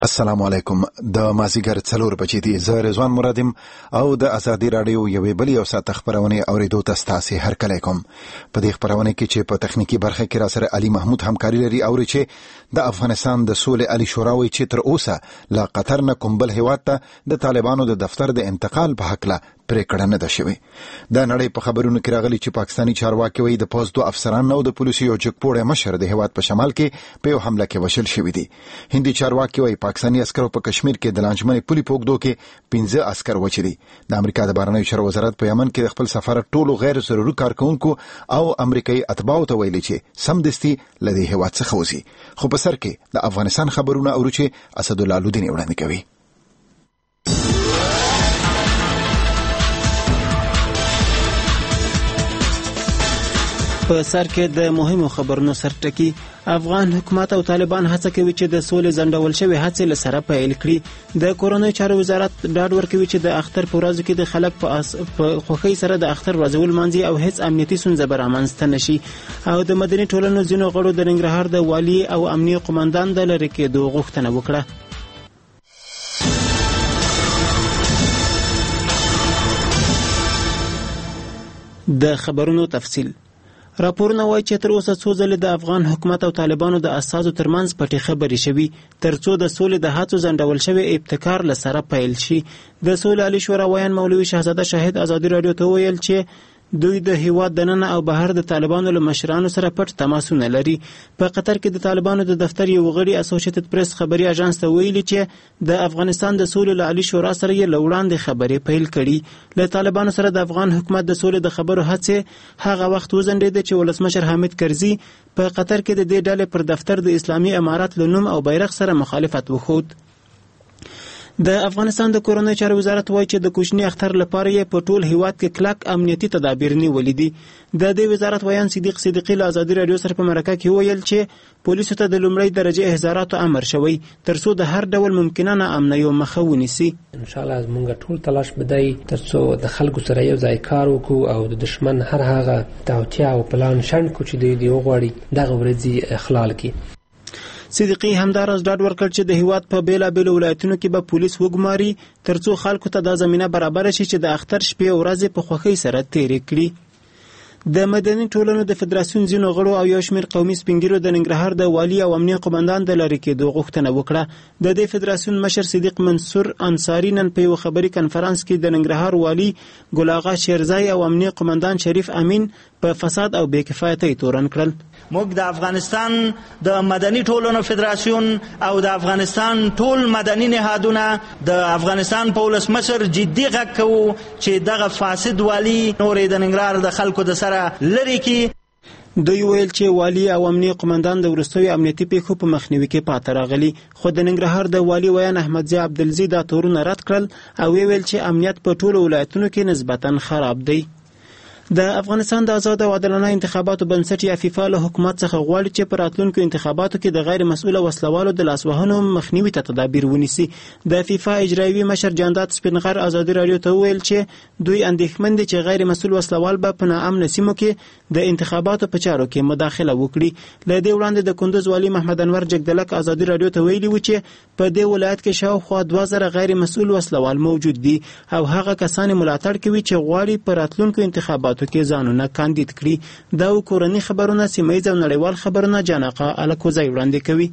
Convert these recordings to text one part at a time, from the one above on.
السلام علیکم. د مازیګر 4 بجې دي. زه رضوان مرادم او د ازادي رادیو یوې بلې او ساعت خبرونه اوریدو ته تاسو هر کله کوم. په دې خبرونه کې چې په تخنیکی برخه کې را سره علي محمود همکاري لري او چې د افغانستان د سولې علي شوراوي چې تر اوسه لا قطر نه کوم بل هیواد ته د طالبانو د دفتر د انتقال په حق لا پریکړه نه ده شوې. د نړۍ په خبرونو کې راغلي چې پاکستاني چارواکي وایي د پوز 2 افسران او د پولیسو یو جګپوړی مشر د هیواد په شمال کې په یو حمله کې وشل شوی دي. هندي چارواکي وایي پاکستاني عسکرو په کشمیر کې د لانجمنې پولي پوګدو کې 15 عسكر وچري. د امریکا د بهرنیو چارو وزارت په یمن کې خپل سفارت ټولو غیر ضروري کارکونکو او امریکایي اتباعو ته ویلي چې سمدستي لدی هیواد څخه وځي. خو په سر کې د افغانستان خبرونه اورو چې اسد الله لودین وړاندې کوي. په سر کې د مهمو خبرونو سرټکی افغان حکومت او طالبان هڅه کوي چې د سولې ځنډول شوی هڅې له سره پیل کړي. د کورونی چارو وزارت ډاډ ورکوي چې د اختر په ورځو کې د خلک په خوښۍ سره د اختر ورځ ولمانځي او هیڅ امنیتي ستونزه به رامنځته نشي. او د مدني ټولنو ځینو غړو د ننګرهار د والي او امنیه قومندان د لری کېدو غوښتنه وکړه. د خبرونو تفصیل. راپورونه وایي چې تر اوسه څو ځله د افغان حکومت او طالبانو د اساسو ترمنځ پټې خبرې شوي ترڅو د سولې د هڅو ځنډول شوی ابتکار له سره پیل شي. د سولې علي شورا ویان مولوي شهزاده شاهد ازادي رادیو ته ویل چې دوی د هیواد دننه او بهر د طالبانو له مشرانو سره پټ تماسونه لري. په قطر کې د طالبانو د دفتر یو غړي اسوسییټډ پریس خبري اژانس ته ویلي چې د افغانستان د سولې له علي شورا سره یې لوړاندې خبرې پیل کړي. له طالبانو سره د افغان حکومت د سولې د خبرو هڅې هغه وخت وزنډېدې چې ولسمشر حامد کرزي په قطر کې د دې ډلې پر دفتر د اسلامي امارات له نوم او بیرغ سره مخالفت وښود. د افغانستان د کورونی چارو وزارت وایي چې د کوچني اختر لپاره یې په ټول هیواد کې کلک امنیتي تدابیر نیولې دي. د دې وزارت ویان صدیق صدیقی له ازادي رادیو سره په مرکه کې ویل چې پولیسو ته د لومړی درجه احضاراتو امر شوی ترڅو د هر ډول ممکنه ناامنۍ مخه ونیسي. ان شاء الله موږ ټول تلاش بدای ترڅو د خلکو سره یو ځای کار وکړو او د دشمن هر هغه توطیه او پلان شند کو چې دی وغواړي دغه ورځي اخلال کړي. صدیقی همدارس ډاډ ورکړ چې د هیواد په بیلابیلو ولایتونو کې به پولیس وګماري ترڅو خلکو ته د زمينه برابر شي چې د اختر شپې او ورځې په خوښۍ سره تیرې کړي. د مدني ټولنو د فدراسیون ځینو غړو او یو شمېر قومي سپینګیرو د ننګرهار د والي او امنیه قومندان د لری کېدو غوښتنه وکړه. د دې فدراسیون مشر صدیق منصور انصاری نن په یو خبري کنفرانس کې د ننګرهار والي ګل آغا شیرزای او امنیه قومندان شریف امین په فساد او بې کفایتۍ تورن کړل. موږ د افغانستان د مدني ټولنو فدراسیون او د افغانستان ټول مدني نهادونه د افغانستان په ولسمشر جدي غږ کوو چې دغه فاسد والي نورې د ننګرهار د خلکو د سره لري کی. دوی ویل چې والي او امنیه قومندان د وروستیو امنیتي پیښو په مخنیوي کې پاتې راغلي. خو د ننګرهار د والي ویان احمدزی عبدالزی دا تورونه رد کړل او ویل چې امنیت په ټولو ولایتونو کې نسبتا خراب دی. د افغانستان د آزاد او عادلانه انتخاباتو بنسټ یا فیفا له حکومت څخه غواړي چې په راتلونکو انتخاباتو کې د غیر مسؤله وسلوالو د لاسوهنو مخنیوي ته تدابیر ونیسي. د فیفا اجرایوي مشر جانداد سپینغر ازادي رادیو ته ویل چې دوی اندېښمن دي چې غیر مسؤل وسلوال به په ناامن سیمو کې د انتخاباتو په چارو کې مداخله وکړي. له دې وړاندې د کندوز والي محمد انور جګدلک ازادي رادیو ته ویلي و چې په دې ولایت کې شاوخوا 2000 غیر مسؤل وسلوال موجود دي او هغه کسان ملاتړ کوي چې غواړي په راتلونکو انتخاباتو کې ځانونه کاندید کړي. دا کورنی خبرونه سیمایي او نړیوال خبرونه جانقه الکوزای وړاندې کوي.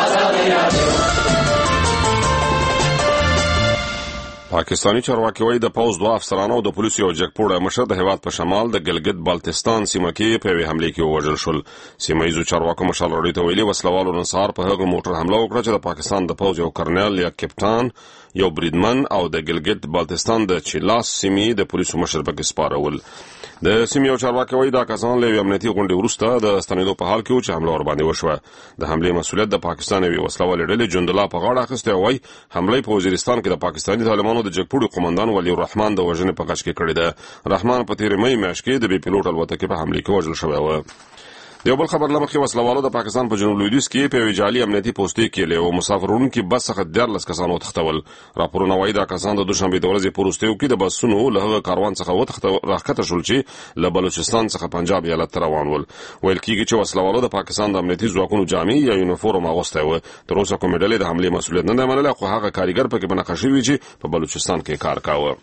پاکستانی چارواکي وایي د پوز 2 افسرانو او د پولیسو یو جګپوړی مشر د هیواد په شمال د ګلګت بالتستان سیمه کې په یوې حمله کې ووژل شول. سیمایي چارواکو مشال رادیو ته ویلي وسلوالو نن سهار په هغه موټر حمله وکړه چې د پاکستان د پوز یو کرنل یا کپټان یو بریدمن او د ګلګت بالتستان د چلاس سیمې د پولیسو مشر پکې سپارول. د سیمې یو چارواکي وایي دا کسان له امنیتي غونډې وروسته د ستنېدو په حال کې و چې حمله ور باندې وشوه. د حملې مسؤلیت د پاکستان یوې وسلوالې ډلې جند الله په غاړه اخیستی او وایي حمله په وزیرستان کې د پاکستاني طالبانو د جګپوړي قومندان ولی الرحمن د وژنې په غږ کې کړې ده. رحمان په تېرې مې میاشت کې د بي پيلوټ الوتکې په حمله کې وژل شوی و. یو بل خبر لمخې وسلوالو د پاکستان په جنوب لویدیځ کې په ویجالي امنیتي پوسټې کې له مسافرونکو کې بس څخه 14 کسانو تختول. راپورونه وايي دا کسان د دوشنبه د ورځې پروستیو کې د بسونو له کاروان څخه راخته شول چې له بلوچستان څخه پنجاب ایالت ته روان ول. ویل کېږي چې وسلوالو د پاکستان د امنیتي ځواکونو جامې یا یونیفورم اغوستی و. تر اوسه کومې ډلې د حملې مسؤلیت نه دی منلی، خو هغه کارګر پکې بنقه شوي چې په بلوچستان کې کار کاوه.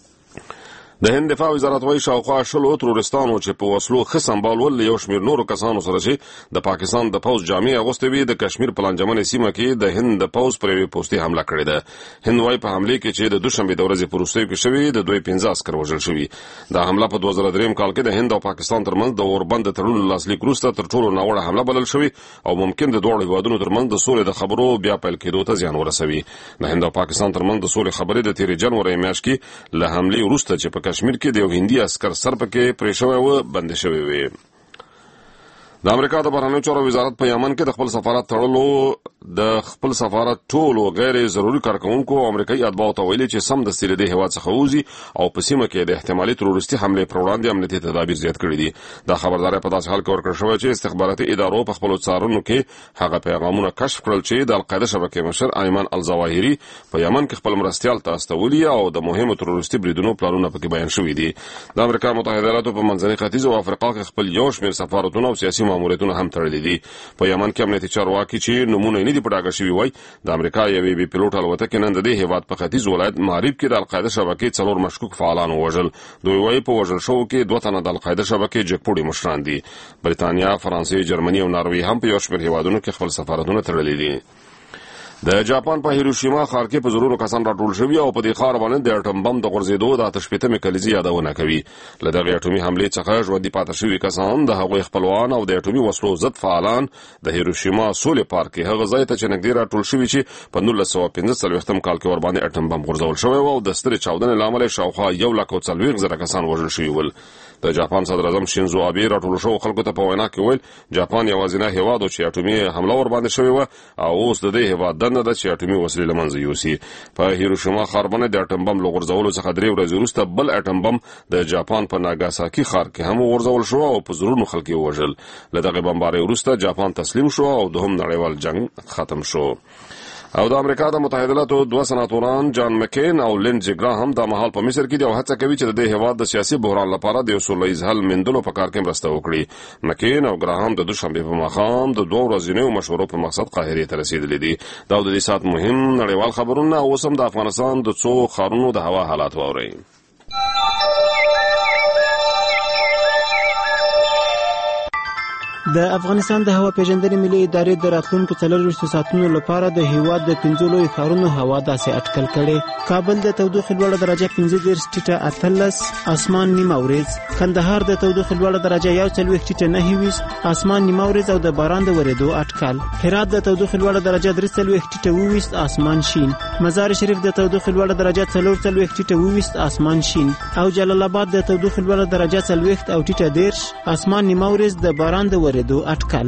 د هند دفاع وزارت وايي شاوخوا 10 ترورستانو چې په وسلو ښه سمبال ول یو شمېر نورو کسانو سره چې د پاکستان د پوز جامې اغوستې وي د کشمیر په لانجمنې سیمه کې د هند د پوز پر یوې پوستې حمله کړې ده. هند وايي په حملې کې چې د دوشنبه د ورځې پروستیو کې شوي د دوی 15 عسکر وژل شوي. دا حمله په 2003 کال کې د هند او پاکستان ترمنځ د اوربند تړلو لاسلیک وروسته تر ټولو ناوړه حمله بلل شوې او ممکن د دوه هیوادونو ترمنځ د سولې د خبرو بیا پیل کېدو ته زیان ورسوي. د هند او پاکستان ترمنځ د سولې خبرې د 13 جنوري میاشتې کې له حملې وروسته چې په کشمیر کې د یو هندي عسكر سر پکې پرې شوی و بند شوی وي. د امریکا د بهرنیو چارو وزارت په یمن کې د خپل سفارت تړلو د خپل سفارت ټولو غیر ضروري کارکونکو امریکایي اتباعو ته ویلي چې سم د ستیل د هیواد څخه وځي او په سیمه کې د احتمالي تروریستي حمله پر وړاندې امنیتي تدابیر زیات کړي دي. دا خبرداري په داسې حال کې ورکړل شوې چې استخباراتي ادارو په خپل څارنو کې هغه پیغامونه کشف کړل چې د القاعده شبکې مشر ایمن الظواهري په یمن کې خپل مرستيال ته استولي او د مهمو تروریستي بریدونو پلانونه پکې بیان شوي دي. د امریکا متحده ایالاتو په منځني ختیځ او افریقا کې خپل یو شمېر سفارتونه او سیاسي ماموریتونه هم تړلي دي. په یمن کې امنیتي چارواکي چې نمونه نه دي په ډاګه شوي وای د امریکا یوې بي پيلوټ الوتکې نن د دې هیواد په ختیځ ولایت ماريب کې د القاعده شبکې 4 مشکوک فعالان وژل. دوی وای په وژل شو کې 2 تنه د القاعده شبکې جګپوړي مشران دي. بریتانیا، فرانسې، جرمني او ناروې هم په یو شمېر هیوادونو کې خپل سفارتونه تړلي دي. د جاپان په هیروشیما ښار کې په زرونو کسان راټول شوي او په دې ښار باندې د اټم بم د غورځېدو د 8 کلیزې یادونه کوي. له دغې اټومي حملې څخه ژوندي پاتې شوي کسان د هغوی خپلوان او د اټومي وسلو ضد فعالان د هیروشیما سولې پارک کې هغه ځای ته چې نږدې راټول شوي چې په 1945 کال کې ورباندې اټم بم غورځول شوی و او د سترې چاودنې له امله شاوخوا 140,000 کسان وژل شوي ول. د جاپان صدر اعظم شینزو آبې راټول شو خلکو ته په وینا کې ویل جاپان یوازینی هیواد چې اټومي حمله ورباندې شوې و او اوس د دې هیواد دنده ده چې اټومي وسلې له منځه یوسي. په هیروشیما ښار باندې د اټم بم له غورځولو څخه 3 ورځې وروسته بل اټم بم د جاپان په ناګاساکي ښار کې هم غورځول شو او په زرونو خلک یې وژل. له دغې بمبارۍ وروسته جاپان تسلیم شو او دوهم نړیوال جنگ ختم شو. او د امریکا د متحده ایالاتو 2 سناتوران جان مکین او لینډزي ګراهام د مهال په مصر کې د هڅه کوي چې د هیواد د سیاسي بحران لپاره د سولهییز حل موندلو په کار کې مرسته وکړي. مکین او ګراهام د دوشنبه په ماښام د 2 ورځنیو مشورو په مقصد قاهره ته رسیدلي دي. دا د دې سات مهم نړیوال خبرونه او اوس هم د افغانستان د څو ښارونو د هوا حالات واوري. د افغانستان د هوا پیژندنې ملي ادارې د راتلونکو 24 ساعتونو لپاره د هیواد د 15 لوی ښارونو هوا داسې اټکل کړي. کابل د تودوخې لوړه درجه 15 ټیټه 18، اسمان نیمه ورځ. کندهار د تودوخې لوړه درجه 41 ټیټه 29، اسمان نیمه ورځ او د باران د ورېدو اټکل. هرات د تودوخې لوړه درجه 43 ټیټه 22، اسمان شین. مزار شریف د تودوخې لوړه درجه 44 ټیټه 22، اسمان شین. او جلال آباد د تودوخې لوړه درجه 40 او ټیټه 10، اسمان نیمه ورځ د باران د ورېدو اټکل.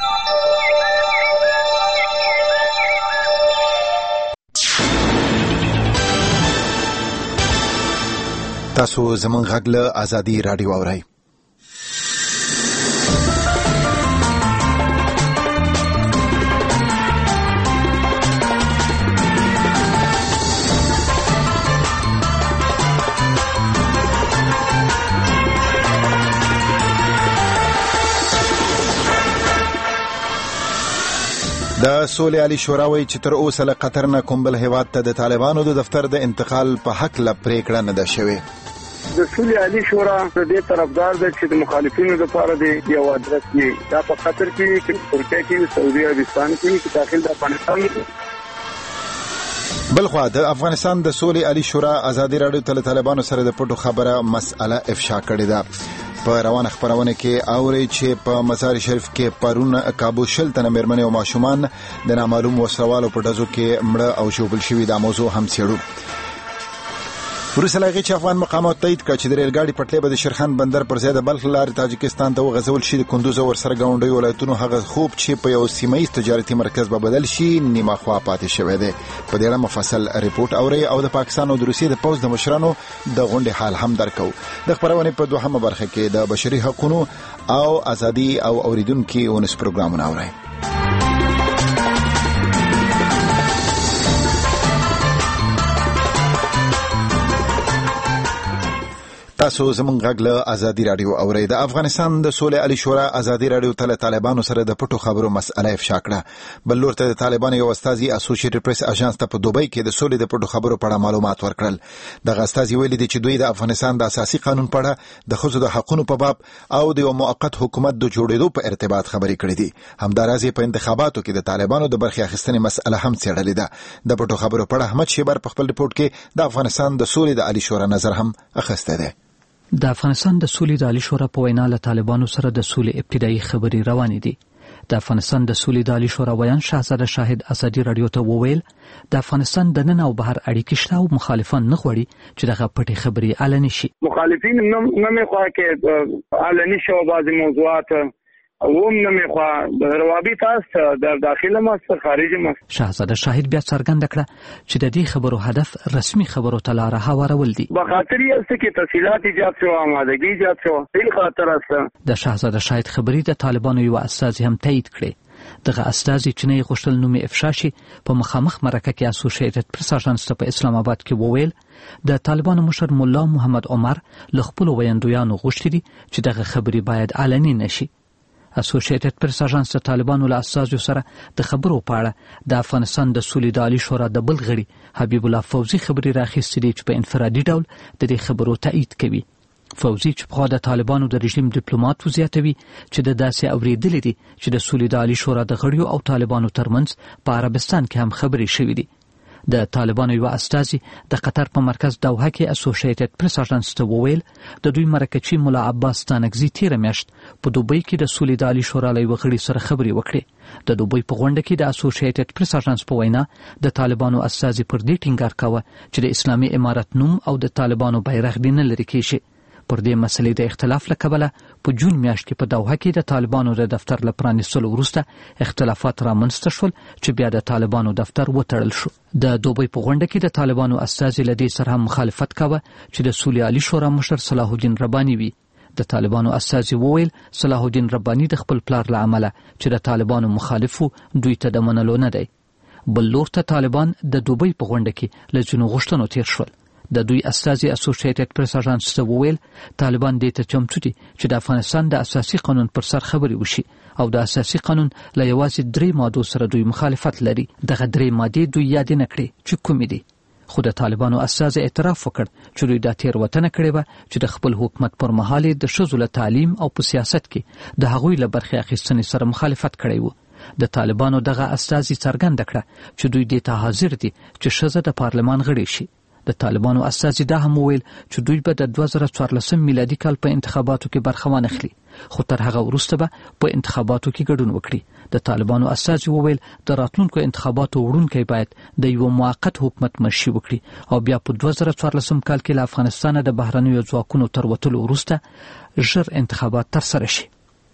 تاسو زموږ غږ له آزادي رادیو اورئ. د سولې عالی شورا وایي چې تر اوسه له قطر نه کوم بل هیواد ته د طالبانو د دفتر د انتقال په حق له پریکړه نه ده شوې. د سولې عالی شورا د دې طرفدار ده چې د مخالفینو لپاره د یو ادرس دی دا په قطر کې، ترکیه کې، سعودي عربستان کې داخل د افغانستان کې. بلخوا د افغانستان د سولې عالی شورا آزادي راډیو ته طالبانو سره د پټو خبره مسأله افشا کړې ده. په روانه خبرونه کې اوري چې په مزار شریف کې پرون کابو شل تنه مېرمنې او ماشومان د نامعلوم وسلوالو په ډزو کې مړه او ژوبل شوي. دا موضوع هم څېړو. وروسته له هغې چې افغان مقامات تایید کړه چې د ریل ګاډي پټلۍ به د شیرخان بندر پر ځای د بلخ لارې تاجکستان ته وغځول شي. د کندوز او ورسره ګاونډیو ولایتونو هغه خوب چې په یو سیمه‌ییز تجارتي مرکز به بدل شي نیمه خوا پاتې شوی دی. په دې اړه مفصل ریپورت اورئ او د پاکستان او د روسیې د پوځ د مشرانو د غونډې حال هم درکو. د خبرونې په دوهمه برخه کې د بشري حقوقو او ازادي او اوریدونکو ونس پروګرامونه اورئ. تاسو زمونږ غږ له ازادي رادیو اورئ. د افغانستان د سولې عالی شورا ازادي رادیو ته له طالبانو سره د پټو خبرو مسأله افشا کړه. بل لور ته د طالبانو یو استازي اسوسییټډ پریس اژانس ته په دوبۍ کې د سولې د پټو خبرو په اړه معلومات ورکړل. دغه استازي ویلي دي چې دوی د افغانستان د اساسي قانون په اړه، د ښځو د حقوقو په باب او د یو موقت حکومت د جوړېدو په ارتباط خبرې کړې دي. همداراز په انتخاباتو کې د طالبانو د برخې اخیستنې مسأله هم څېړلې ده. د پټو خبرو په اړه احمد شیبر په خپل ریپورت کې د افغانستان د سولې د عالی شورا نظر هم اخیسته ده. د افغانستان د سولې د عالی شورا په وینا له طالبانو سره د سولې ابتدایي خبرې روانې دي. د افغانستان د سولې د عالی شورا ویان شاهزاده شاهد ازادي رادیو ته وویل د افغانستان د نن او بهر اړیکې شته او مخالفان نه غواړي چې دغه پټې خبرې علني شي. مخالفین نه میخواه که علني شو بعضی موضوعات اوم نه میخوا روابط است در داخل ماست خارج ماست. شاهزاده شاهد بیا څرګنده کړه چې د دې خبرو هدف رسمي خبرو ته لاره هوارول دي. به خاطر یې است که تفصیلات ایجاد شو، آمادگی ایجاد شو، په خاطر است. د شاهزاده شاهد خبرې د طالبانو یو استازي هم تایید کړي. دغه استازي چې نه غوښتل نوم افشا شي په مخامخ مرکه کې اسوسییټډ پریس اژانس ته په اسلام آباد کې وویل د طالبانو مشر مولا محمد عمر له خپل ویاندویانو غوښتي چې دغه خبرې باید علني نشي. اسوسییټډ پریس اژانس د طالبانو له استازو سره د خبرو په اړه د افغانستان د سولې د عالی شورا د بل غړي حبیب الله فوزي خبري راخیستې دي چې په انفرادي ډول د دې خبرو تایید کوي. فوزي چې په د طالبانو د رژیم ډیپلوماټ وزیاتوي چې د داسې اوریدلې دي چې د سولې د عالی شورا د غړیو او طالبانو ترمنځ په عربستان کې هم خبرې شوې دي. د طالبانو یو استازي د قطر په مرکز دوحه کې اسوسییټډ پریس اژانس ته وویل د دوی مرکچی مولا عباس تانکزي تیره میاشت په دوبۍ کې د سولې د عالی شورا له غړي سره خبرې وکړې. د دوبۍ په غونډه کې د اسوسییټډ پریس اژانس په وینا د طالبانو استازي پر دې ټینګار کاوه چې د اسلامي امارت نوم او د طالبانو بیرغ دې نه لري کېږي. پر دې مسلې د اختلاف له کبله په جون میاشت کې په دوحه کې د طالبانو د دفتر له پرانیستلو وروسته اختلافات رامنځته شول چې بیا د طالبانو دفتر وتړل شو. د دوبۍ په غونډه کې د طالبانو استازي له دې سره هم مخالفت کاوه چې د سولې عالی شورا مشر صلاح الدین رباني وي. د طالبانو استازي وویل صلاح الدین رباني د خپل پلار له امله چې د طالبانو مخالفو دوی ته د منلو نه دی. بل لور ته طالبان د دوبۍ په غونډه کې له ځینو غوښتنو تیر شول. د دوی استازي اسوسییټډ پریس اژانس ته وویل طالبان دې ته چمتو دي چې د افغانستان د اساسي قانون پر سر خبرې وشي او د اساسي قانون له یوازې 3 مادو سره دوی مخالفت لري. دغه 3 مادې دوی یاد نه کړې چې کومې دي. خو د طالبانو استازي اعتراف وکړ چې دوی د تیروتنه کړې و چې د خپل حکومت پر مهال د ښځو له تعلیم او په سیاست کې د هغوی له برخې اخیستنې سره مخالفت کړی و. د طالبانو دغه استازي څرګنده کړه چې دوی دې ته حاضر دي چې ښځه د پارلمان غړي شي. د طالبانو استازي دا هم ویل چې دوی به د 2014 میلادي کال په انتخاباتو کې برخه وانخلي، خو تر هغه وروسته به په انتخاباتو کې ګډون وکړي. د طالبانو استازي وویل د راتلونکو انتخاباتو وړونکي باید د یو موقت حکومت مشري وکړي او بیا په 2014 کال کې له افغانستان د بهرنیو ځواکونو تر وتلو وروسته ژر انتخابات ترسره شي.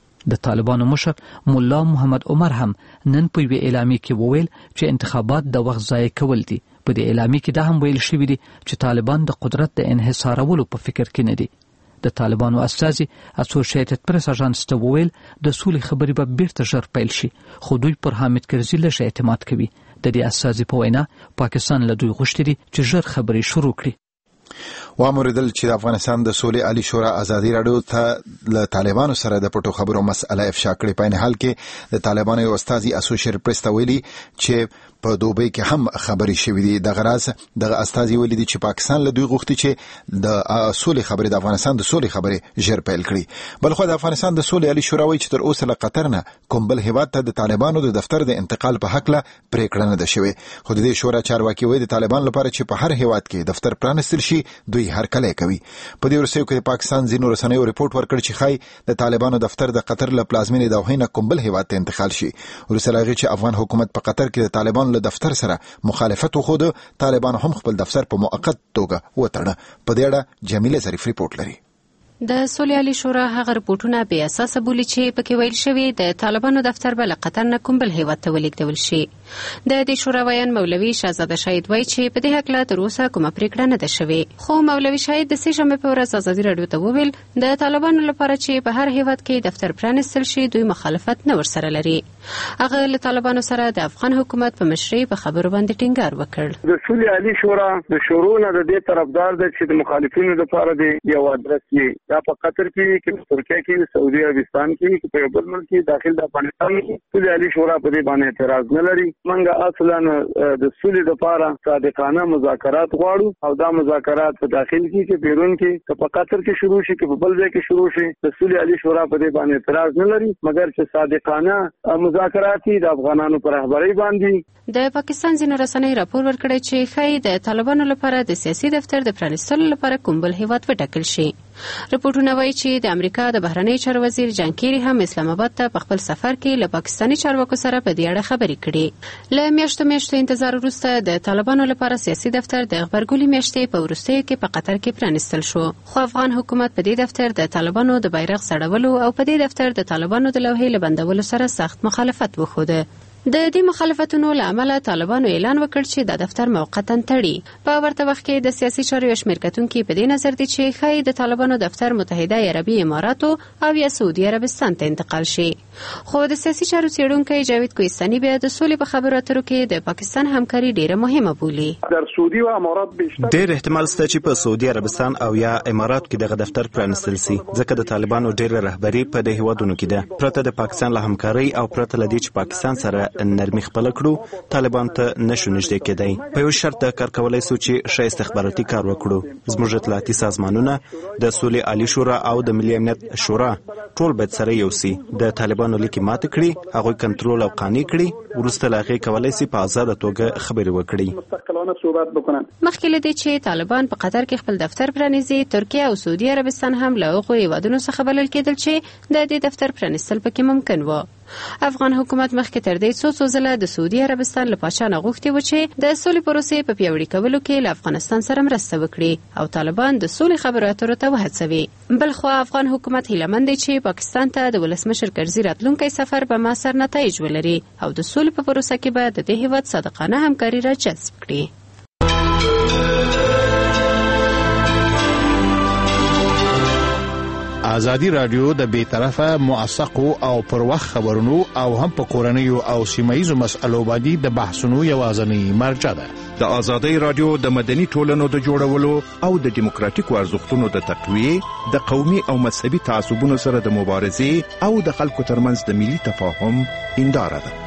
د طالبانو مشر مولا محمد عمر هم نن په یوه اعلامیه کې وویل چې انتخابات د وخت ضایع کول دي. په دې اعلامیه کې دا هم ویل شوی دی چې طالبان د قدرت د انحصارولو په فکر کې نه دي. د طالبانو استازي اسوسییټډ پریس اژانس ته وویل د سولې خبرې به بیرته ژر پیل شي، خو دوی پر حامد کرزي لږ اعتماد کوي. د دې استازي په وینا پاکستان له دوی غوښتي دي چې ژر خبرې شروع کړي. وامردل چې د افغانستان د سولې عالی شورا ازادي رادیو ته له طالبانو سره د پټو خبرو مسأله افشا کړې. په این حال کې د طالبانو یو استازي اسوسییټډ پریس ته ویلي چې په دوبۍ کې هم خبرې شوې دي. دغه راز دغه استازي ویلي دي چې پاکستان له دوی غوښتي چې د سولې خبرې د افغانستان د سولې خبرې ژر پیل کړي. بلخو د افغانستان د سولې عالی شورا وایي چې تر اوسه له قطر نه کوم بل هیواد ته د طالبانو د دفتر د انتقال په حق له پریکړه نه ده شوې. خو د دې شورا چارواکي وایي د طالبان لپاره چې په هر هیواد کې دفتر پرانستل شي دوی هر کله کوي. په دې ورسېو کې پاکستان ځینو رسنیو ریپورت ورکړ چې خای د طالبانو دفتر د قطر له پلازمینې دوحې نه کوم بل هیواد ته انتقال شي. ورسره هغه چې افغان حکومت په قطر کې د طالبانو طالبانو له دفتر سره مخالفت وخود طالبانو هم خپل دفتر په موقت توګه وتړه. په دې اړه جمیله ظریف ریپورت لري. د سولیالي شورا هغه رپورټونه بې اساسه بولي چې پکې ویل شوی د طالبانو دفتر به له قطر نه کوم بل هیواد ته ولیږدول شي. د دې شورا ویان مولوي شهزاده شاهد وایي چې په دې هکله تر اوسه کومه پریکړه نه ده شوې. خو مولوي شاهد د سې شنبې په ورځ ازادي راډیو ته وویل د طالبانو لپاره چې په هر هیواد کې دفتر پرانیستل شي دوی مخالفت نه ورسره لري. هغه له طالبانو سره د افغان حکومت په مشرۍ په خبرو باندې ټینګار وکړ. د سولیالي شورا د شورونه د دې طرفدار ده چې د مخالفینو لپاره دی یو ادرس یې دا په قطر کې کې ترکیه کې سعودي عربستان کې په بل ملک کې داخل د افغانستان کې سولیالي شورا په دې باندې اعتراض نه لري. منګه اصلا د سولې لپاره صادقانه مذاکرات غواړو او دا مذاکرات په داخل کې بیرون کې په قطر کې شروع شي کې په بل ځای کې شروع شي. د سولیالي شورا په دې باندې اعتراض نه لري مګر چې صادقانه مذاکرات د افغانانو پر رهبرۍ باندې. د پاکستان ځینو رسنۍ راپور ورکړی چې ښایي د طالبانو لپاره د سیاسي دفتر د پرانیستلو لپاره کوم بل هیواد وټاکل شي. رپورټونه وایي چې د امریکا د بهرنی چارو وزیر جان کیری هم اسلام آباد ته په خپل سفر کې له پاکستاني چارواکو سره په دې اړه خبرې کړې. له میاشتو انتظار وروسته د طالبانو لپاره سیاسي دفتر د غبرګولي میاشتې په وروستیو کې په قطر کې پرانیستل شو. خو افغان حکومت په دې دفتر د طالبانو د بیرغ سړولو او په دې دفتر د طالبانو د لوحې له بندولو سره سخت مخالفت وښوده. د دې مخالفتونو له امله طالبانو اعلان وکړ چې د دفتر موقتا تړي. په ورته وخت کې د سیاسي چارو یو شمېر کتونکي په دې نظر دي چې ښایي د طالبانو دفتر متحده عربي اماراتو او یا سعودي عربستان ته انتقال شي. خو د سیاسي چارو څېړونکی جاوید کوهستاني بیا د سولې په خبرو اترو کې د پاکستان همکاري ډیره مهمه بولي. در سعودي او امارات ډېر احتمال شته چې په سعودي عربستان او یا امارات کې دغه دفتر پرانیستل شي ځکه د طالبانو ډېره رهبري په دې هیوادونو کې ده. پرته د پاکستان له همکاري او پرته له دې چې پاکستان سره نرمي خپل کړو طالبان ته نشو نږدې کېدای. په یو شرط د کار کولای سو چې ښه استخباراتي کار وکړو. زموږ اطلاعاتي سازمانونه د سولې عالی شورا او د ملي امنیت شورا ټول باید سره یو سي. د طالبانو لیکي ماته کړي هغوی کنټرول او قانع کړي وروسته له هغې کولای سي په آزاده توګه خبرې وکړي. مخکې له دې چې طالبان په قطر کې خپل دفتر پرانیزي ترکیه او سعودي عربستان هم له هغو هیوادونو څخه بلل کېدل چې د دې دفتر پرانیستل پکې ممکن و. افغان حکومت مخکې تر دې څو ځله د سعودي عربستان له پاچا نه غوښتي و چې د سولې پروسې په پیاوړي کولو کې له افغانستان سره مرسته وکړي او طالبان د سولې خبرو اترو ته وهڅوي. بل خو افغان حکومت هیله مند دی چې پاکستان ته د ولسمشر کرزي راتلونکی سفر به موثر نتایج ولري او د سولې په پروسه کې به د دې هیواد صادقانه همکاري را جذب کړي. ازادي رادیو د بې طرفه موثقو او پر وخت خبرونو او هم په کورنیو او سیمایي مسألو باندې د بحثونو یوازینی مرجع ده. د ازادي رادیو د مدني ټولنو د جوړولو او د دیموکراتیکو ارزښتونو د تقویې د قومي او مذهبي تعصبونو سره د مبارزې او د خلکو ترمنځ د ملي تفاهم هنداره ده.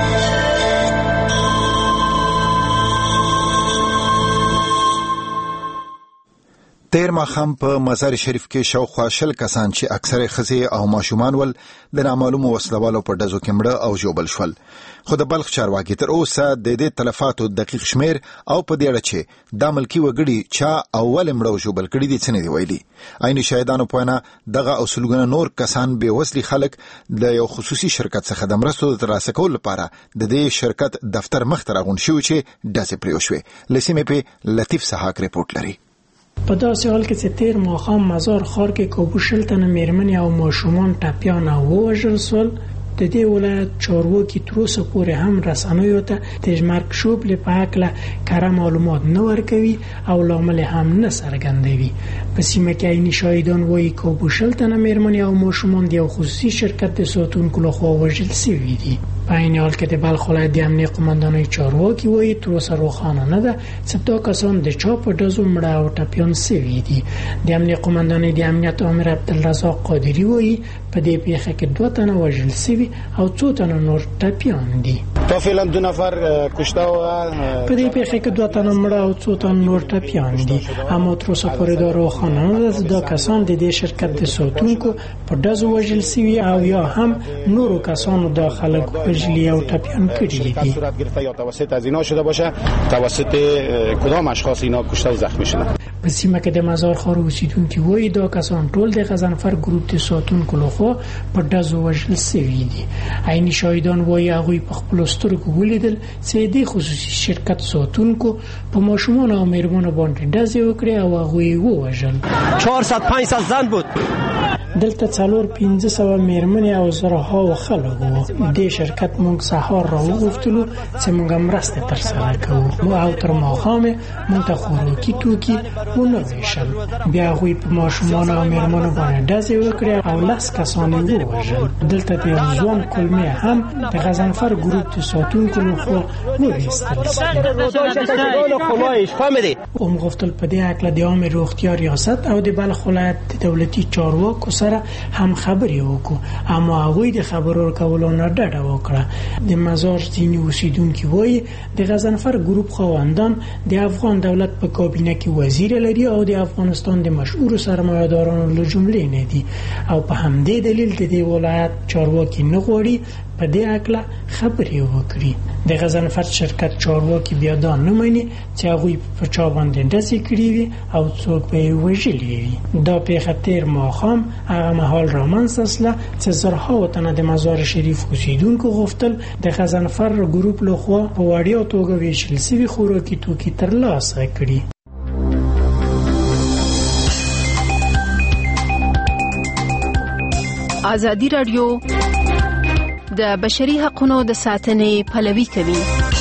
تیر ماښام په مزار شریف کې شاوخوا 10 کسان چې اکثره ښځې او ماشومان ول د نامعلومو وسلوالو په ډزو کې مړه او ژوبل شول. خو د بلخ چارواکي تر اوسه د دې تلفاتو دقیق شمیر او په دې اړه چې دا ملکي وګړي چا اول مړه او ژوبل کړي دي څه نه دی ویلي. عین شاهدانو په وینا دغه اصولګونه نور کسان بې وسلې خلک د یو خصوصي شرکت څخه د مرستو د ترلاسه کولو لپاره د دې شرکت دفتر مخ ته راغونډ شوي چې ډزې پرې وشوې. له سیمې په لطیف سحاق ریپورت لري. په داسې حال کې چې تیر ماښام مزار ښار کې کوبو 10 تنه میرمنې او ماشومان ټپیان او ووژل شول. د دې ولایت چارواکي تر اوسه پورې هم رسنیو ته د مرګ شوبلې په هکله کره معلومات نه ورکوي او لامل هم نه څرګندوي. په سیمه کې عیني شاهدان وایي کوبو 10 تنه میرمنې او ماشومان د یو خصوصي شرکت د ساتونکو لخوا وژل شوي دي. په عین حال کې د بلخ ولایت د امنیه قومندانۍ چارواکي وایي تر اوسه روښانه نه ده چې دا کسان د چا په ډزو مړه او ټپیان شوي دي. د امنیه قومندانۍ د امنیت امر عبدالرزاق قادري وایي په دې پیښه کې 2 تنه وژل شوي او 2 تنه نور ټپیان دي. تا فعلا 2 نفر کشته و په دې پیښه کې 2 تنه مړه او 2 تنه نور ټپیان دي. اما تر اوسه پورې دا روښانه نه ده چې دا کسان د دې شرکت د ساتونکو په ډزو وژل شوي او یا هم نورو کسانو داخله وژلي او ټپیان کړي دي. صورت گرفته یا توسط از اینا شده باشه توسط کدام اشخاص اینا کشته و زخمی شدن. په سیمه کې د مزار ښار اوسیدونکي وایي دا کسان ټول د غضنفر ګروپ د ساتونکو لخوا په ډزو وژل شوي دي. عیني شاهدان وایي هغوی په خپلو سترګو ولیدل چې د خصوصي شرکت ساتونکو په ماشومان او میرمنو باندې ډزې وکړې او هغوی یې ووژل. 400-500 زن بود. دلته 400-500 میرمنې او زرهاو خلک وو. د شرکت موږ سهار را وغوښتلو چې موږ مرسته ترسره کوو او تر ماښامه موږ ته خوراکي توکي ونه ویشل. بیا هغوی په ماشومان او میرمنو باندې ډزې وکړې او 10 کسان یې ووژل. دلته د یو ځوان کلمې هم د غضنفر ګروپ د ساتونکو لخوا وویستل هم غوښتل په دې هکله د عامې روغتیا ریاست او د بلخ ولایت د دولتي چارواکو سره هم خبرې وکړو، اما هغوی د خبرو ورکولو نه ډډه وکړه. د مزار ځینې اوسیدونکي وایي د غضنفر ګروپ خاوندان د افغان دولت په کابینه کې وزیر لري او د افغانستان د مشهور سرمایه‌دارانو له جملې نه دي او په همدې دلیل د دې ولایت چارواکي نه غواړي په دې هکله خبرې وکړي. د غضنفر شرکت چارواکي بیا دا نه مني چې هغوی په چا باندې ډزې کړي وي او څوک به یې وژلي وي. دا پیښه تېر ماښام هغه مهال رامنځته شوه چې زرهاو تنه د مزار شریف اوسیدونکو غوښتل د غضنفر ګروپ لخوا په وړیا توګه ویشل شوي خوراکي توکي ترلاسه کړي. ازادي راډیو د بشري حقوقو د ساتنې پلوي کوي.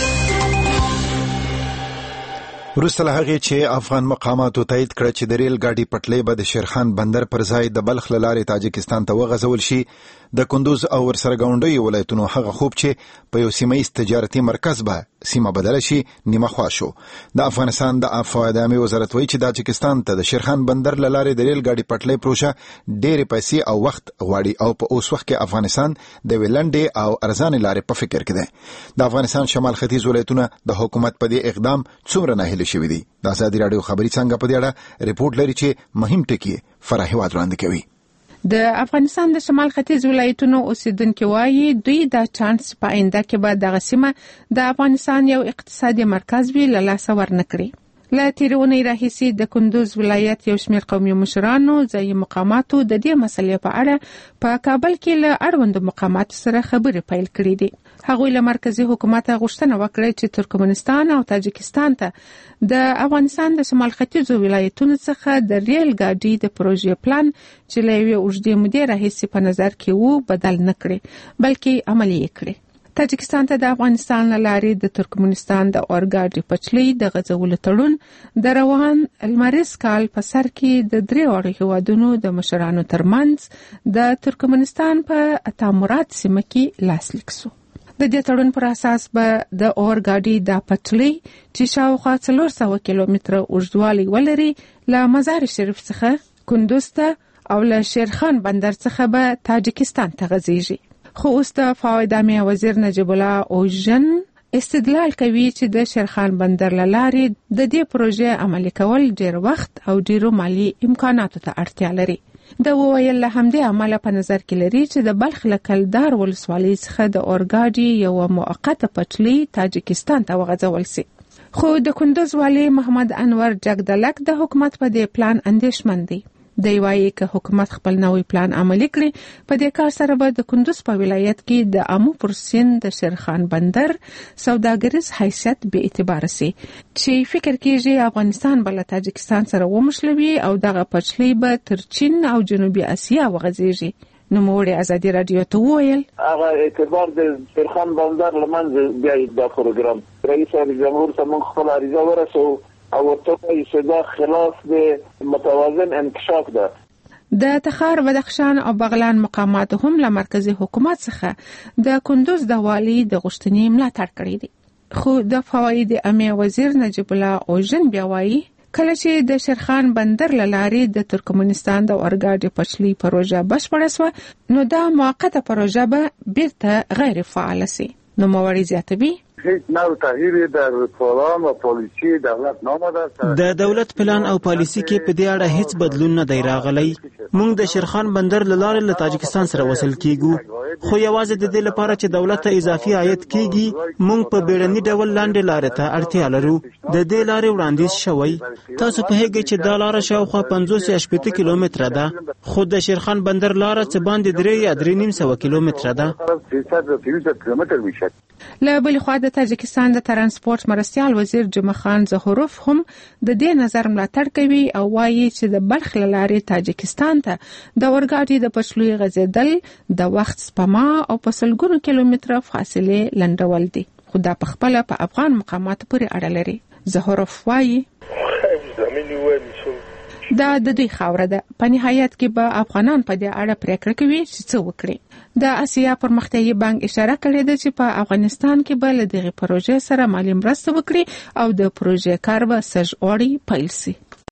وروسته له هغې چې افغان مقاماتو تایید کړه چې د ریل ګاډي پټلۍ به د شیرخان بندر پر ځای د بلخ له لارې تاجکستان ته وغځول شي. د کندوز او ورسره ګاونډیو ولایتونو هغه خوب چې په یو سیمه‌ایز تجارتي مرکز به سیمه بدله شي نیمه خوا شو. د افغانستان د عفو ادامې وزارت وایي چې تاجکستان ته د شیرخان بندر له لارې د ریل ګاډي پټلۍ پروژه ډېرې پیسې او وخت غواړي او په اوس وخت کې افغانستان د ویلنډې او ارزانې لارې په فکر کې دی. د افغانستان شمال ختیځ ولایتونه د حکومت په دې اقدام څومره ناهیلي شوي دي؟ د ازادي راډیو خبري څنګه په دې اړه ریپورت لري چې مهم ټکي فرح هیواد وړاندې کوي. د افغانستان د شمال ختیځ ولایتونو اوسیدونکو وایي دوی دا چانس په آینده کې به دغه سیمه د افغانستان یو اقتصادي مرکز وي له لاسه ورنکړي. له تیرې اونۍ راهیسې د کندوز ولایت یو شمېر قومي مشرانو ځایي مقاماتو د دې مسلې په اړه په کابل کې له اړوندو مقاماتو سره خبرې پیل کړې دي. هغوی له مرکزی حکومت غوښتنه وکړه چې ترکمنستان او تاجکستان ته د افغانستان د شمال ختیځ ولایتونو څخه د ریل ګاډي د پروژې پلان چې له یوې اوږدې مودې راهیسې په نظر کې وو بدل نه کړي بلکې عملي یې کړي. تاجکستان ته د افغانستان له لارې د ترکمنستان د اورګاډي پټلۍ د غځولو تړون د روان لمریز کال په سر کې د درې واړو هیوادونو د مشرانو ترمنځ د ترکمنستان په اتامورات سیمه کې لاسلیک شو. د دې تړون پر اساس به د اورګاډي د پټلۍ چې شاوخوا 400 کیلومتره اوږدوالی ولري له مزار شریف څخه کندوز ته او له شیرخان بندر څخه به تاجکستان ته غځيږي. خو اوس د فاویدامي وزیر نجیب الله اوژن استدلال کوي چې د شیرخان بندر لارې د دې پروژې عملي کول ډېر وخت او ډېرو مالی امکاناتو ته اړتیا لري. د وویل له همدې عمله په نظر کې لري چې د بلخ له کلدار ولسوالۍ څخه د اورګاډي یو موقته پټلۍ تاجکستان ته وغځول شي. خو د کندوز والی محمد انور جګدلک د حکومت په دې پلان اندېښمن دی. دی وایي که حکومت خپل نوی پلان عملي کړي په دې کار سره به د کندوز په ولایت کې د امو پر سیند د شیرخان بندر سوداګریز حیثیت به اعتبار سي چې فکر کېږي افغانستان بل تاجکستان سره ومشلوي او دغه پټلۍ به تر چین او جنوبي اسیا وغځيږي. نو موږ ازادي رادیو ته وویل هغه اعتبار د شیرخان بندر لمنځ بیا د پروګرام رئیس جمهور ته خپل عریضه ورسو او توګه صدا خلاف د متوازن انکشاف ده. د تخار بدخشان او بغلان مقامات هم له مرکزی حکومت څخه د کندوز د والی د غوښتنې ملاتړ کړی دي. خو د فواید عامه وزیر نجیب الله اوژن بیا وایي کله چې د شیرخان بندر لارې د ترکمنستان د اورګاډي پټلۍ پروژه بشپړه شوه نو دا موقته پروژه به بیرته غیر فعال شي. نو مواري زیاتوي د دولت پلان او پالیسی کې په دې اړه هیڅ بدلون نه دی راغلی. موږ د شیرخان بندر لاره له تاجکستان سره وصل کیږو. خو یوازې د دې لپاره چې دولت ته اضافي عاید کیږي موږ په بیړني ډول لاندې لارې ته اړتیا لرو. د دې لارې وړاندیز شوی. تاسو پوهیږئ چې دا لاره شاوخوا 50-80 کیلومتره ده، خو د شیرخان بندر لاره څه باندې 3 یا 3.5 کیلومتره ده. له بلې خوا د تاجکستان د ترانسپورت مرستیال وزیر جمعه خان زهروف هم د دې نظر ملاتړ کوي او وایي چې د بلخ له لارې تاجکستان ته د اورګاډي د پټلۍ غځېدل د وخت سپما او په سلګونو کیلومتره فاصله لنډول دي، خو دا په خپله په افغان مقاماتو پورې اړه لري. زهروف وایي دا د دوی خاوره ده. په نهایت کې به افغانان په دې اړه پریکړه کوي چې څه وکړي. د اسیا پرمختیایي بانک اشاره کړې ده چې په افغانستان کې به له دغه پروژې سره مالي مرسته وکړي او د پروژې کار به سږ اوړي پیل شي.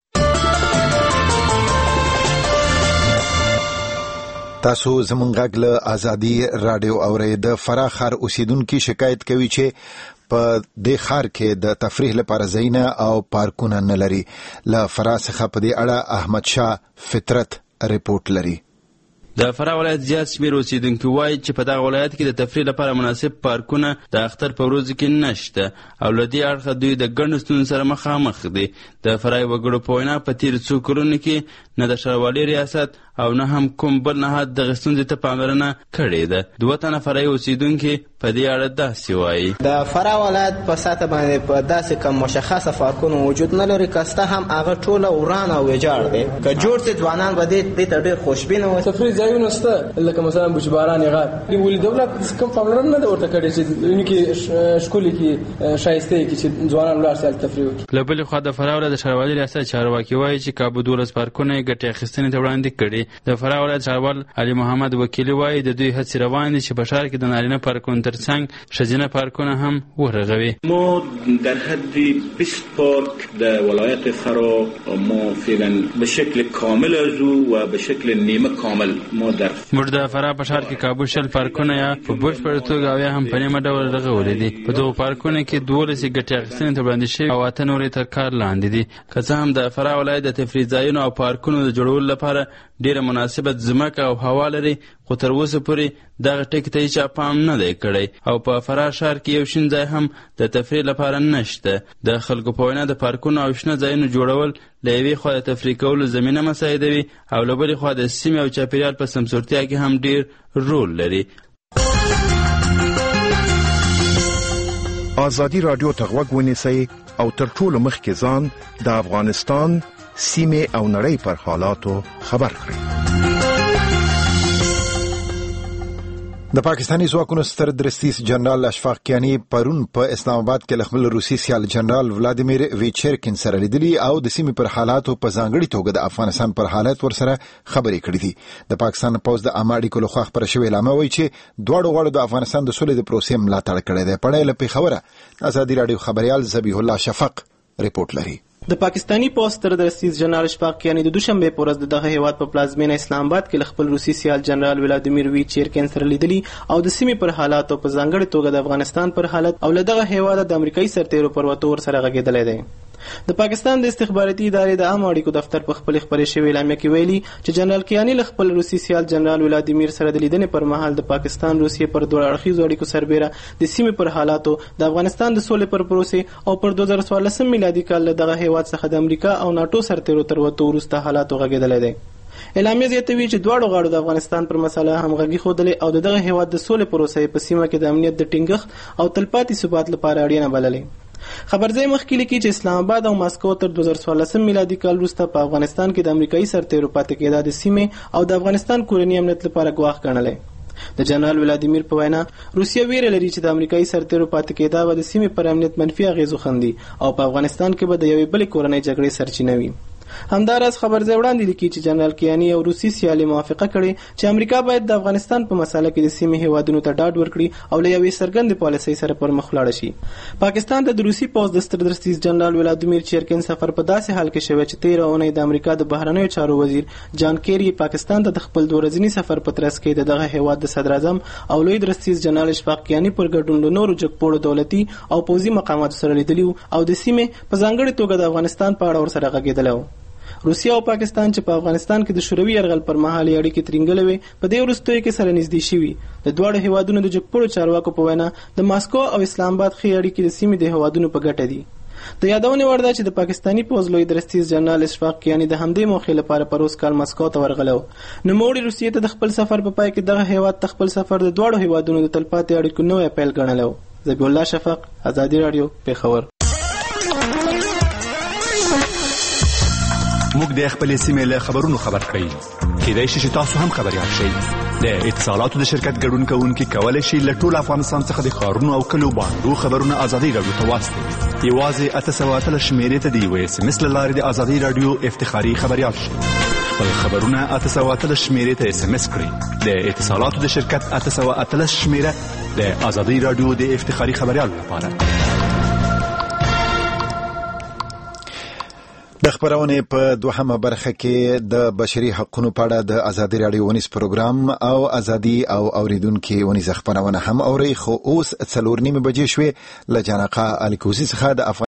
تاسو زمونږ غږ له ازادي رادیو اورئ. د فراه ښار اوسیدونکي شکایت کوي چې په دې ښار کې د تفریح لپاره ځایونه او پارکونه نه لري. له فراه څخه په دې اړه احمد شاه فطرت ریپورت لري. د فراه ولایت زیات شمېر اوسیدونکي وایي چې په دغه ولایت کې د تفریح لپاره مناسب پارکونه د اختر په ورځو کې نشته او له دې اړخه دوی د ګڼو ستونزو سره مخامخ دي. د فراه وګړو په وینا په تېرو څو کلونو کې نه د ښاروالي ریاست او نه هم کوم بل نهاد دغه ستونزې ته پاملرنه کړې ده. 2 تنه فرایي اوسیدونکي په دې اړه داسې وایي: د فراه ولایت په سطح باندې په داسې کم مشخصه پارکونو وجود نه لري، کسته هم هغه ټوله وران او ویجاړ دی. که جوړ شي ځوانان به دې ته ډېر خوشبینه وي. تفریح ځایونه شته لکه مثلا بوجباران غار ولې دولت کوم پاملرنه نه ورته کړې چې انکه شکولې کې شایسته کې چې ځوانان ولر سره تفریح وکړي. له بلې خوا د فراه ولایت د ښاروالي ریاست چارواکي وایي چې کابو 12 پارکونه ګټې اخیستنې ته وړاندې کړي. د فراه ولایت ښاروال علي محمد وکیلي وایي د دوی هڅې روان دي چې په ښار کې د نارینه پارکونو ترڅنګ ښځینه پارکونه هم ورغوي. ما در حد 20 پارک در ولایت فراه ما فعلا به شکل کامل و به شکل نیمه کامل ما در موږ د فراه په ښار کې کابو 20 پارکونه یا په بشپړ توګه او یا هم په نیمه ډول رغولي دي. په دغو پارکونو کې 12 ګټې اخیستنې ته وړاندې شوي او 8 نورې تر کار لاندې دي. که څه هم د فراه ولایت د تفریح ځایونو او پارکونو د جوړولو لپاره ډېره مناسبه ځمکه او هوا لري، خو تر اوسه پورې دغه ټکي ته هیچا پام نه دی کړی او په فراه ښار کې یو شین ځای هم د تفریح لپاره نشته. د خلکو په وینا د پارکونو او شنه ځایونو جوړول له یوې خوا د تفریح کولو زمینه مساعدوي او له بلې خوا د سیمې او چاپیریال په سمسورتیا کې هم ډېر رول لري. ازادي رادیو ته غوږ ونیسئ او تر ټولو مخکې ځان د افغانستان سیمې او نړۍ پر حالاتو خبر کړئ. د پاکستاني ځواکونو ستر درستیز جنرال اشفاق کیانی پرون په اسلام آباد کې له خپل روسي سیال جنرال ولادیمیر ویچرکین سره لیدلي او د سیمې پر حالاتو په ځانګړي توګه د افغانستان پر حالت ورسره خبرې کړې دي. د پاکستان پوز د اماډي کولو خو خبره شوې اعلان وایي چې دواړو غواړي د افغانستان د سولې د پروسې ملاتړ کړي دي. پړې له پیښوره ازادي رادیو خبريال ذبیح الله شفق ریپورت لري. د پاکستانی پوسټ تر درستیز جنرال اشفاق کیانی د دوشنبه په ورځ دغه هیواد په پلازمینه اسلام آباد کې خپل روسي سیال جنرال ولادیمیر ویچرکین سره لیدلي او د سیمې پر حالاتو په ځانګړي توګه د افغانستان پر حالت او له دغه هیواد د امریکایي سرتیرو پر وتو سره غږېدلی دی. د پاکستان د استخباراتي ادارې د عامه اړیکو دفتر په خپل خبري شوی اعلامیه کې ویلي چې جنرال کیانی له خپل روسي سیال جنرال ولادیمیر سره د لیدنې پر مهال د پاکستان روسیې پر دوه اړخیزو اړیکو سربېره د سیمې پر حالاتو د افغانستان د سولې پر پروسې او پر 2014 میلادي کال دغه هیواد څخه د امریکا او ناتو سرتیرو تر وتو وروسته حالاتو غږېدلی دی. اعلامیه زیاتوي چې دواړو غاړو د افغانستان پر مسله همغږي ښودلې او دغه هیواد د سولې پروسې په سیمه کې د امنیت د ټینګښت او تلپاتې ثبات لپاره اړینه بللې. خبرځای مخکې لیکي چې اسلام آباد او ماسکو تر 2014 میلادي کال وروسته په افغانستان کې د امریکایي سرتیرو پاتې کېدا د سیمې او د افغانستان کورني امنیت لپاره ګواښ ګڼلی. د جنرال ولادیمیر په وینا روسیه ویره لري چې د امریکایي سرتیرو پاتې کېدا به د سیمې پر امنیت منفي اغېز وخندي او په افغانستان کې به د یوې بلې کورنۍ جګړې سرچینه وي. همداراز خبرځای وړاندې لیکي چې جنرال کیانی او روسي سیالي موافقه کړې چې امریکا باید د افغانستان په مسله کې د سیمې هیوادونو ته ډاډ ورکړي او له یوې څرګندې پالیسۍ سره پر مخ لاړ شي. پاکستان ته د روسي پوځ د ستر درستیز جنرال ولادیمیر چیرکین سفر په داسې حال کې شوی چې 13 اونۍ د امریکا د بهرنیو چارو وزیر جان کیری پاکستان ته د خپل 2 ورځني سفر په ترڅ کې دغه هیواد د صدر اعظم او لوی درستیز جنرال اشفاق کیانی پر ګډون له نورو جګپوړو دولتي او پوځي مقاماتو سره لیدلی او د سیمې په ځانګړي توګه د افغانستان په اړه ورسره غږېدلی و. روسیا او پاکستان چې په افغانستان کې د شوروي یرغل پر مهال اړیکې ترنګلې وي په دې وروستیو کې سره نږدې شوي. د دواړو هیوادونو د جګپوړو چارواکو په وینا د ماسکو او اسلام آباد ښې اړیکې د سیمې د هیوادونو په ګټه دي. د یادونې وړ ده چې د پاکستاني پوځ لوی درستیز جنرال اشفاق کیانی د همدې موخې لپاره پروس کال مسکو ته ورغلی و. نوموړي روسیې ته د خپل سفر په پای کې دغه هیواد ته خپل سفر د دواړو هیوادونو د تلپاتې اړیکو نوی پیل ګڼلی و. ذبیح الله شفق، ازادي راډیو، پیښور. موږ د خپلې سیمې له خبرونو خبر کړئ. کېدای شي چې تاسو هم خبریال شئ. د اتصالاتو د شرکت ګډون کوونکي کولی شي له ټول افغانستان څخه د ښارونو او کلیو باندې خبرونه ازادي راډیو ته واستوي. یوازې 813 شمیرې ته د یو SMS له لارې د ازادي راډیو افتخاري خبریال شئ. خپل خبرونه 813 شمیرې ته SMS کړئ. د اتصالاتو د شرکت 813 شمیره د ازادي راډیو د افتخاري خبریال لپاره. د خبرونې په دوهمه برخه کې د بشري حقوقو په اړه د ازادي راډیو ونیس پروګرام او ازادي او اوریدونکو ونیس خبرونه هم اوري. خو اوس 4:30 بجې شوې له جانقه الکوزي څخه د